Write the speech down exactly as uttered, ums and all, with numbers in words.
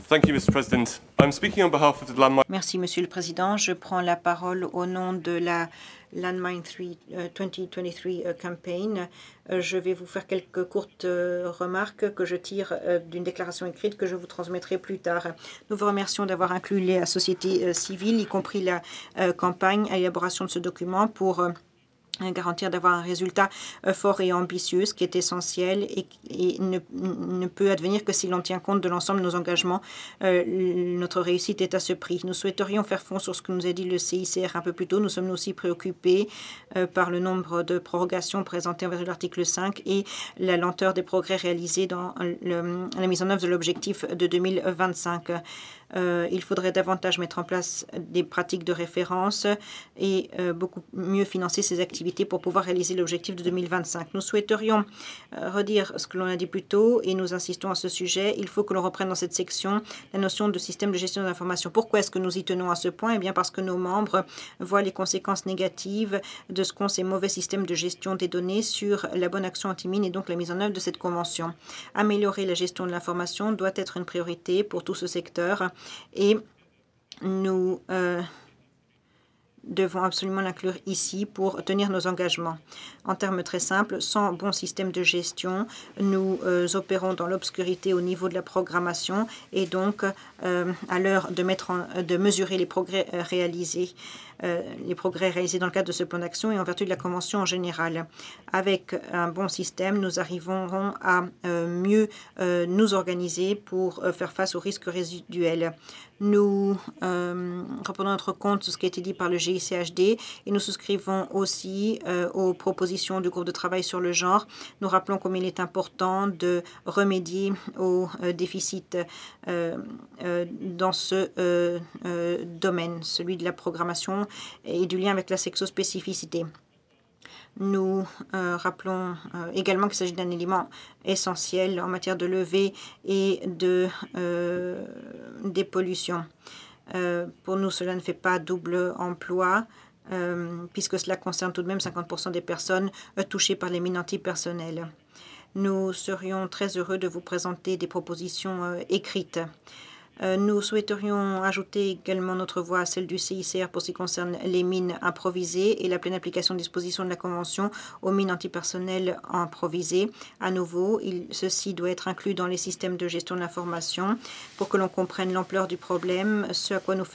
Thank you, Mister President. I'm speaking on behalf of the Landmine. Merci, Monsieur le Président. Je prends la parole au nom de la Landmine trois, euh, deux mille vingt-trois euh, campaign. Euh, je vais vous faire quelques courtes euh, remarques que je tire euh, d'une déclaration écrite que je vous transmettrai plus tard. Nous vous remercions d'avoir inclus la société euh, civile, y compris la euh, campagne, à l'élaboration de ce document pour euh, garantir d'avoir un résultat euh, fort et ambitieux, ce qui est essentiel et, et ne, ne peut advenir que si l'on tient compte de l'ensemble de nos engagements. Euh, notre réussite est à ce prix. Nous souhaiterions faire fond sur ce que nous a dit le C I C R un peu plus tôt. Nous sommes aussi préoccupés euh, par le nombre de prorogations présentées envers l'article cinq et la lenteur des progrès réalisés dans le, la mise en œuvre de l'objectif de deux mille vingt-cinq. Euh, il faudrait davantage mettre en place des pratiques de référence et euh, beaucoup mieux financer ces activités pour pouvoir réaliser l'objectif de deux mille vingt-cinq. Nous souhaiterions euh, redire ce que l'on a dit plus tôt et nous insistons à ce sujet. Il faut que l'on reprenne dans cette section la notion de système de gestion de l'information. Pourquoi est-ce que nous y tenons à ce point? Eh bien parce que nos membres voient les conséquences négatives de ce qu'ont ces mauvais systèmes de gestion des données sur la bonne action anti-mine et donc la mise en œuvre de cette convention. Améliorer la gestion de l'information doit être une priorité pour tout ce secteur et nous euh, devons absolument l'inclure ici pour tenir nos engagements. En termes très simples, sans bon système de gestion, nous euh, opérons dans l'obscurité au niveau de la programmation et donc euh, à l'heure de, mettre en, de mesurer les progrès euh, réalisés, euh, les progrès réalisés dans le cadre de ce plan d'action et en vertu de la Convention en général. Avec un bon système, nous arriverons à euh, mieux euh, nous organiser pour euh, faire face aux risques résiduels. Nous euh, reprenons notre compte sur ce qui a été dit par le G I C H D et nous souscrivons aussi euh, aux propositions du groupe de travail sur le genre. Nous rappelons combien il est important de remédier aux euh, déficits euh, euh, dans ce euh, euh, domaine, celui de la programmation et du lien avec la sexospécificité. Nous euh, rappelons euh, également qu'il s'agit d'un élément essentiel en matière de levée et de euh, dépollution. Euh, pour nous, cela ne fait pas double emploi, euh, puisque cela concerne tout de même cinquante pour cent des personnes euh, touchées par les mines antipersonnelles. Nous serions très heureux de vous présenter des propositions euh, écrites. Euh, nous souhaiterions ajouter également notre voix à celle du C I C R pour ce qui concerne les mines improvisées et la pleine application des dispositions de la Convention aux mines antipersonnelles improvisées. À nouveau, il, ceci doit être inclus dans les systèmes de gestion de l'information pour que l'on comprenne l'ampleur du problème, ce à quoi nous